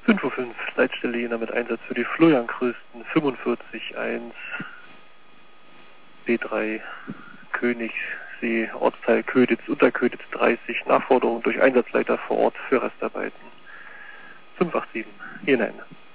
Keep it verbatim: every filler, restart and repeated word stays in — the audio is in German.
fünf Uhr fünf, Leitstelle Jena mit Einsatz für die Florian-Krösten fünfundvierzig eins B drei Königssee, Ortsteil Köditz, Unterköditz dreißig, Nachforderung durch Einsatzleiter vor Ort für Restarbeiten. fünf acht sieben, Jena Ende.